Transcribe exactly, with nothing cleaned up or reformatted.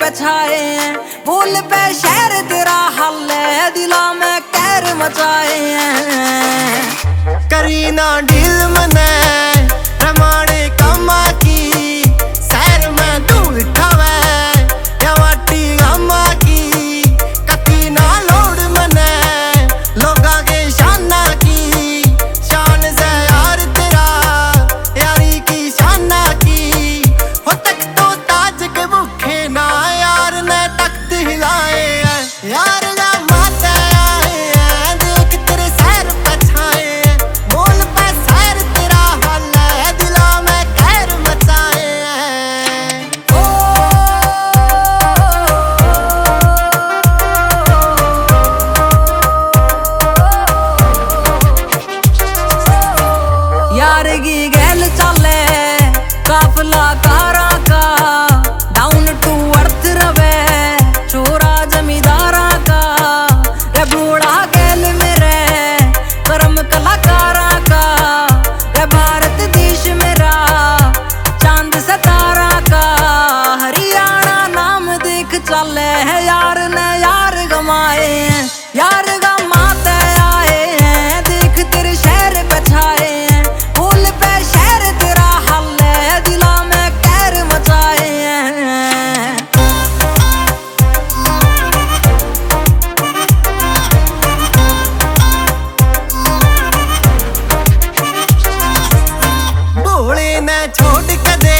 पे छाए हैं। बोल पे शहर तेरा हल है, दिला में कहर मचाए हैं। करी ना डील मने रमाड़े कामा की, शहर में धूल ठावे या वाटी गामा की। कती ना लोड मने लोगा के शाना की, शान से यार तेरा यारी की शाना की। हो तक तो ताज के भूखे ना यार ने तख्त हिलाए हैं। यार ना माते आए हैं, देख तेरे सैर पे छाए हैं। बोल पे सैर तेरा हाल है, दिला में कहर मचाए हैं। ओ यार की गैल चले काफला कारा का, डाउन टू अर्थ रवे छोरा जमींदारा का। रे बूढ़ा गैल मेरे कर्म कलाकारा का, रे भारत देश मेरा चांद सितारा का। हरियाणा नाम देख चले है, यार ने यार गमाए हैं। यार गमाते आए हैं, देख तेरे शहर पे छाए हैं। बोल पे शहर तेरा हल है, दिला में कहर मचाए हैं। भोले ने छोड़ कदे